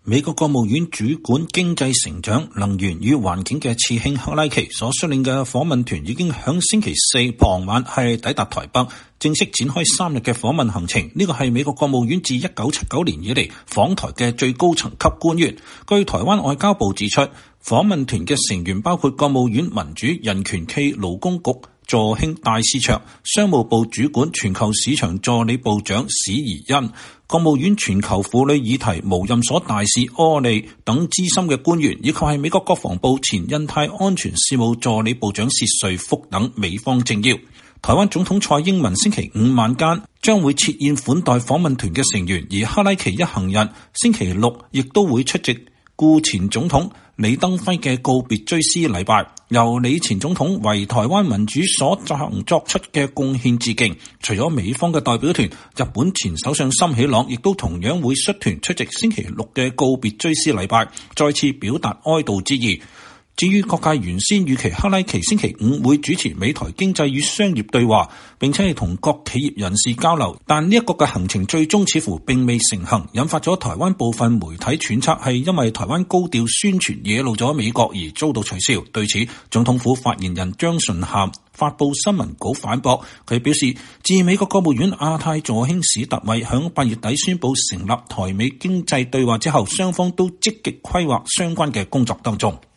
美國國務院主管經濟成長、能源與環境嘅次卿克拉奇所率領嘅訪問團已經響星期四傍晚抵達台北，正式展開3日嘅訪問行程。呢個係美國國務院自1979年以嚟訪台嘅最高層級官員。據台灣外交部指出，訪問團嘅成員包括國務院民主、人權暨勞工局助卿戴思卓、商務部主管全球市場助理部長史宜恩、國務院全球婦女議題無任所大使柯利等資深嘅官員，以及係美國國防部前印太安全事務助理部長薛瑞福等美方政要。台灣總統蔡英文星期五晚間將會設宴款待訪問團嘅成員，而克拉奇一行人星期六亦都會出席故前總統李登輝嘅告別追思禮拜，由李前總統為台灣民主所作出嘅貢獻致敬。除咗美方嘅代表團，日本前首相森喜朗亦都同樣會率團出席星期六嘅告別追思禮拜，再次表達哀悼之意。至於各界原先預期克拉奇星期五會主持美台經濟與商業對話，並且係同各企業人士交流，但呢一個嘅行程最終似乎並未成行，引發咗台灣部分媒體揣測係因為台灣高調宣傳惹怒咗美國而遭到取消。對此，總統府發言人張純涵發布新聞稿反駁，佢表示，自美國國務院亞太助卿史特偉響8月底宣布成立台美經濟對話之後，雙方都積極規劃相關嘅工作當中。